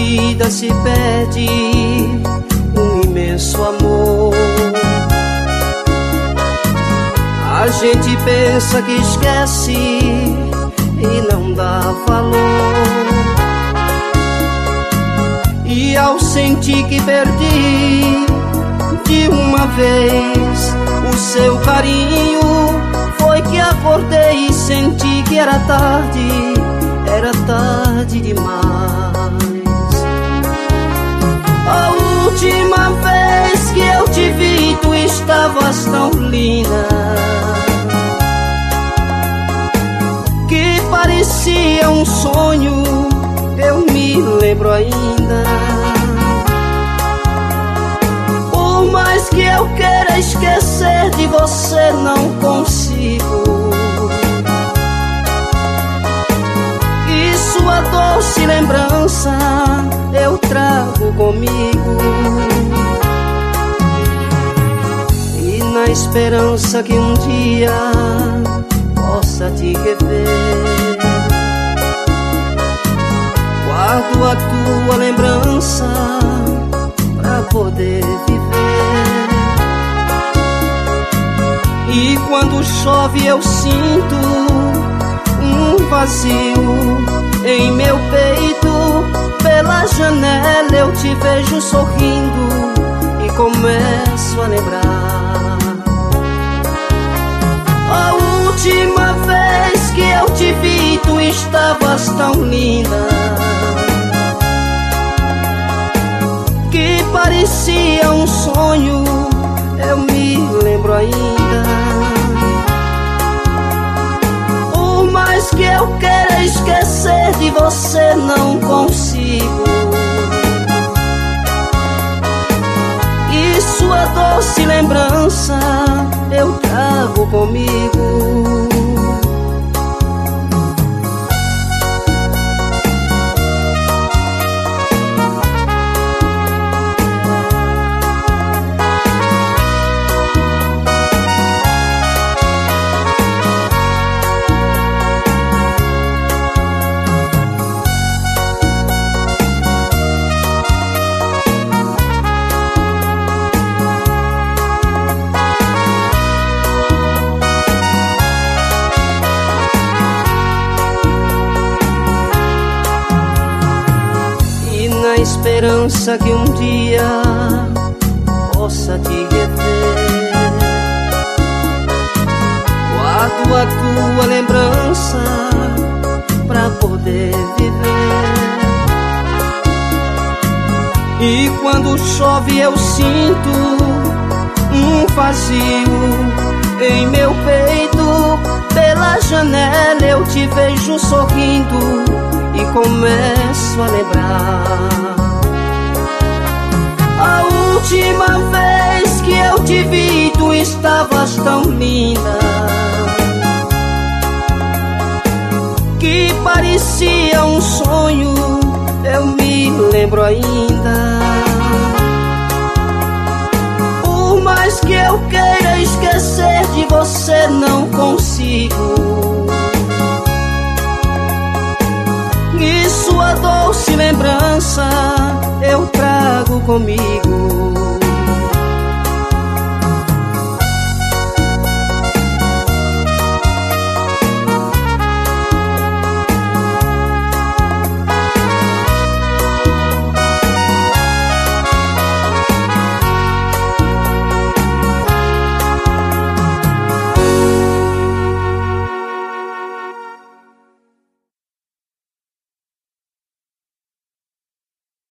vida se perde um imenso amor. A gente pensa que esquece e não dá valor. E ao sentir que perdi de uma vez o seu carinho, foi que acordei e senti que era tarde demais. A última vez que eu te vi, tu estavas tão linda, que parecia um sonho, eu me lembro ainda. Por mais que eu queira esquecer de você, não consigo. E sua doce lembrança eu trago comigo. E na esperança que um dia possa te rever, guardo a tua lembrança pra poder viver. E quando chove eu sinto um vazio em meu peito. Pela janela eu te vejo sorrindo e começo a lembrar a última vez que eu te vi, tu estavas tão linda, que parecia um sonho, eu me lembro ainda. Por mais que eu queira esquecer de você, não consigo. E sua doce lembrança eu trago comigo. Esperança que um dia possa te rever, guardo a tua lembrança pra poder viver. E quando chove eu sinto um vazio em meu peito. Pela janela eu te vejo sorrindo e começo a lembrar a última vez que eu te vi, tu estavas tão linda, que parecia um sonho, eu me lembro ainda. Por mais que eu queira esquecer de você,